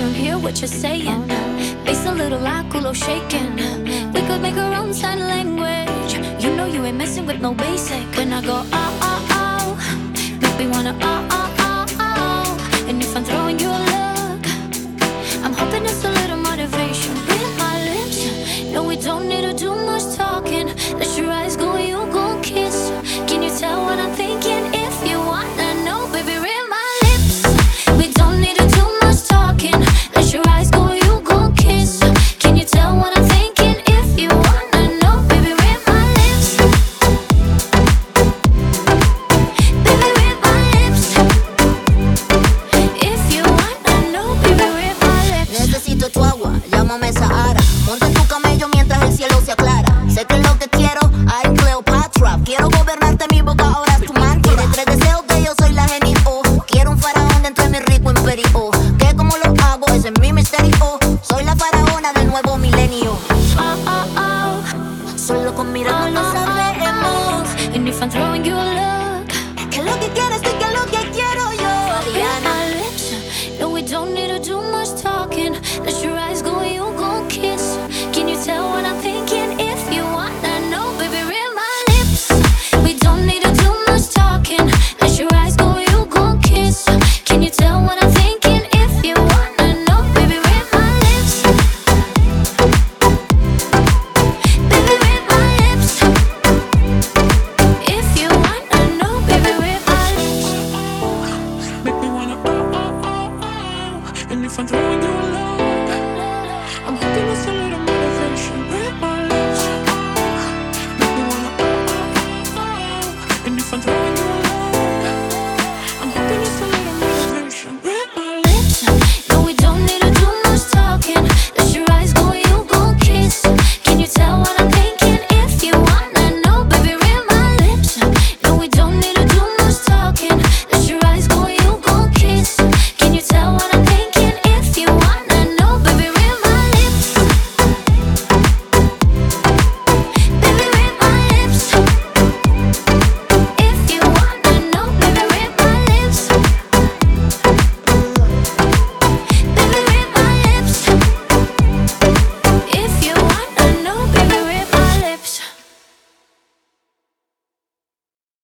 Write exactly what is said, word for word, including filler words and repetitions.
don't hear what you're saying. Bass a little loud, culo shaking. We could make our own sign language. You know you ain't messing with no basic. When I go oh oh oh, make me wanna oh oh oh oh. And if I'm throwing you a look, I'm hoping it's a little motivation. With my lips, no, we don't need to do much talking. Let your eyes go, you gon' kiss. Can you tell what I'm thinking? If you wanna know, baby, read my lips. We don't need to do much talking. Let your eyes go, you gon' kiss. Can you tell what I'm thinking? If you wanna know, baby, read my lips. Baby, read my lips. If you wanna know, baby, read my lips. Necesito tu agua, llámame Sahara. Monta en tu camello mientras el cielo se aclara. Sé que es lo que quiero, I'm Cleopatra. Quiero gobernarte mi boca, ahora es tu mantra. De tres deseos que yo soy la genio. Quiero un faraón dentro de mi rico imperio. Que como lo hago, ese es mi misterio. Soy la faraona del nuevo milenio. Oh oh oh, Solo con mirarnos oh, lo oh, sabemos. oh. And if I'm throwing you a look, Que es lo que quieres tú y que es lo que quiero yo. read my lips. No, we don't need to do much talking. Let your eyes go, you gon' kiss. Can you tell what I'm thinking? If you wanna know, baby, read my lips. We don't need to do much talking. Let your eyes go, you gon' kiss. Can you tell what I'm thinking? If you wanna know, baby, read my lips. Baby, read my lips. If you wanna know, baby, read my lips. Make me wanna oh oh oh oh. And if I'm throwing you